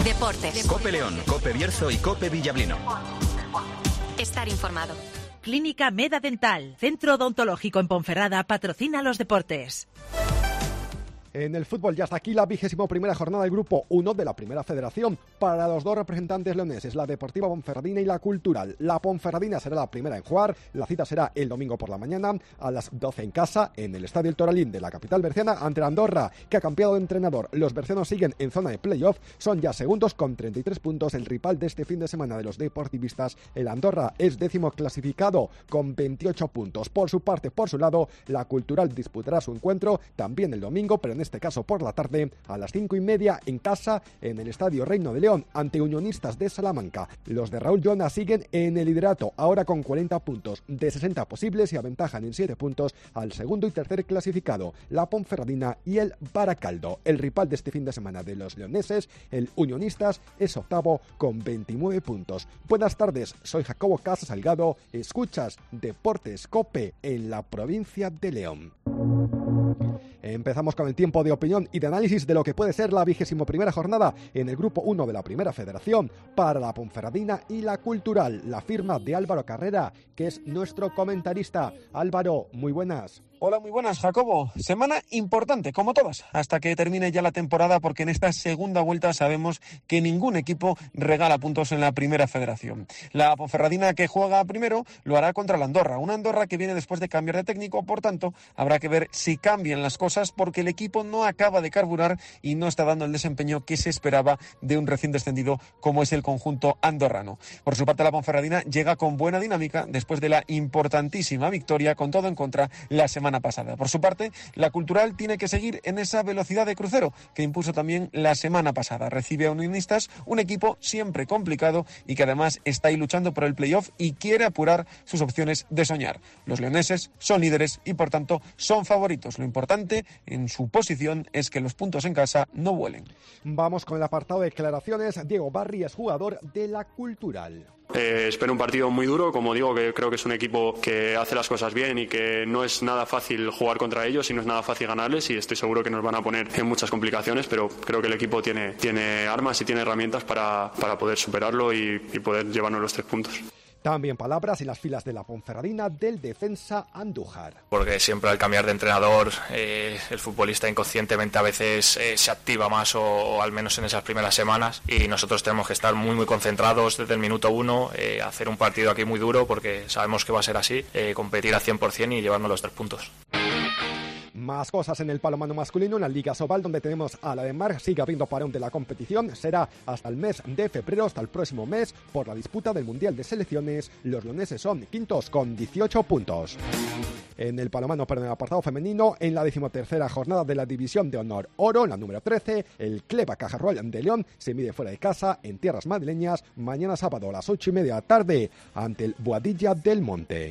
Deportes. COPE León, COPE Bierzo y COPE Villablino. Estar informado. Clínica Meda Dental, centro odontológico en Ponferrada, patrocina los deportes. En el fútbol ya está aquí la 21ª jornada del Grupo 1 de la Primera Federación. Para los dos representantes leoneses, la Deportiva Ponferradina y la Cultural. La Ponferradina será la primera en jugar. La cita será el domingo por la mañana a las 12 en casa, en el Estadio El Toralín de la capital berciana, ante la Andorra, que ha cambiado de entrenador. Los bercianos siguen en zona de playoff, son ya segundos con 33 puntos. El rival de este fin de semana de los deportivistas, el Andorra, es 10º clasificado con 28 puntos. Por su parte, por su lado, la Cultural disputará su encuentro también el domingo, pero en este caso por la tarde, a las 5:30 en casa, en el Estadio Reino de León, ante Unionistas de Salamanca. Los de Raúl Llona siguen en el liderato, ahora con 40 puntos de 60 posibles, y aventajan en 7 puntos al segundo y tercer clasificado, la Ponferradina y el Baracaldo. El rival de este fin de semana de los leoneses, el Unionistas, es octavo con 29 puntos. Buenas tardes, soy Jacobo Casa Salgado, escuchas Deportes COPE en la provincia de León. Empezamos con el tiempo de opinión y de análisis de lo que puede ser la 21ª jornada en el Grupo 1 de la Primera Federación para la Ponferradina y la Cultural. La firma de Álvaro Carrera, que es nuestro comentarista. Álvaro, muy buenas. Hola, muy buenas, Jacobo. Semana importante, como todas, hasta que termine ya la temporada, porque en esta segunda vuelta sabemos que ningún equipo regala puntos en la Primera Federación. La Ponferradina, que juega primero, lo hará contra la Andorra. Una Andorra que viene después de cambiar de técnico, por tanto, habrá que ver si cambian las cosas, porque el equipo no acaba de carburar y no está dando el desempeño que se esperaba de un recién descendido como es el conjunto andorrano. Por su parte, la Ponferradina llega con buena dinámica después de la importantísima victoria con todo en contra la semana pasada. Por su parte, la Cultural tiene que seguir en esa velocidad de crucero que impuso también la semana pasada. Recibe a Unionistas, un equipo siempre complicado y que además está ahí luchando por el playoff y quiere apurar sus opciones de soñar. Los leoneses son líderes y por tanto son favoritos. Lo importante en su posición es que los puntos en casa no vuelen. Vamos con el apartado de declaraciones. Diego Barri es jugador de la Cultural. Espero un partido muy duro, como digo, que creo que es un equipo que hace las cosas bien y que no es nada fácil jugar contra ellos y no es nada fácil ganarles, y estoy seguro que nos van a poner en muchas complicaciones, pero creo que el equipo tiene armas y tiene herramientas para poder superarlo y poder llevarnos los 3 puntos. También palabras en las filas de la Ponferradina del defensa Andújar. Porque siempre al cambiar de entrenador el futbolista inconscientemente a veces se activa más, o al menos en esas primeras semanas, y nosotros tenemos que estar muy concentrados desde el minuto 1, hacer un partido aquí muy duro porque sabemos que va a ser así, competir al 100% y llevarnos los 3 puntos. Más cosas en el balonmano masculino, en la Liga Sobal, donde tenemos a la de Mar. Sigue habiendo parón de la competición. Será hasta el mes de febrero, hasta el próximo mes, por la disputa del Mundial de Selecciones. Los leoneses son quintos con 18 puntos. En el balonmano, pero en el apartado femenino, en la 13ª jornada de la División de Honor Oro, la número 13, el Cleva Cajarrual de León se mide fuera de casa en tierras madrileñas mañana sábado a las 8:30 de la tarde ante el Boadilla del Monte.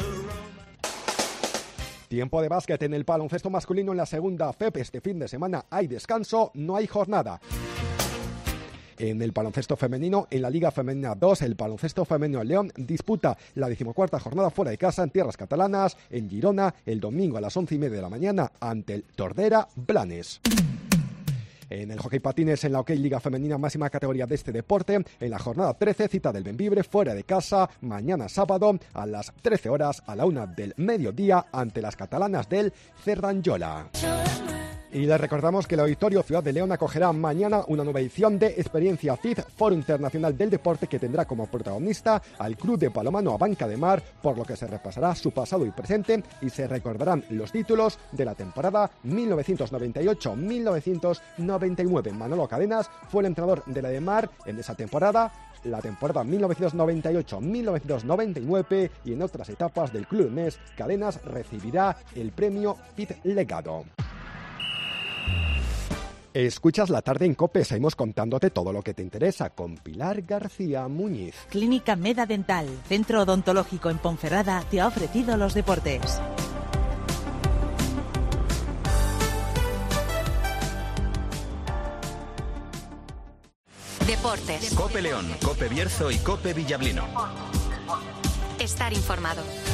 Tiempo de básquet en el baloncesto masculino en la segunda FEP. Este fin de semana hay descanso, no hay jornada. En el baloncesto femenino, en la Liga Femenina 2, el baloncesto femenino León disputa la 14ª jornada fuera de casa en tierras catalanas, en Girona, el domingo a las 11:30 de la mañana ante el Tordera Blanes. En el hockey patines, en la OK Liga Femenina, máxima categoría de este deporte, en la jornada 13, cita del Bembibre fuera de casa, mañana sábado a las 13 horas a la 1 del mediodía ante las catalanas del Cerdanyola. Y les recordamos que el Auditorio Ciudad de León acogerá mañana una nueva edición de Experiencia FID, Foro Internacional del Deporte, que tendrá como protagonista al Club de Balonmano Abanca de Mar, por lo que se repasará su pasado y presente y se recordarán los títulos de la temporada 1998-1999. Manolo Cadenas fue el entrenador de la de Mar en esa temporada, la temporada 1998-1999, y en otras etapas del Club Mes, Cadenas recibirá el premio FID Legado. Escuchas La Tarde en COPE, seguimos contándote todo lo que te interesa con Pilar García Muñiz. Clínica Meda Dental, centro odontológico en Ponferrada, te ha ofrecido los deportes. Deportes. COPE León, COPE Bierzo y COPE Villablino. Estar informado.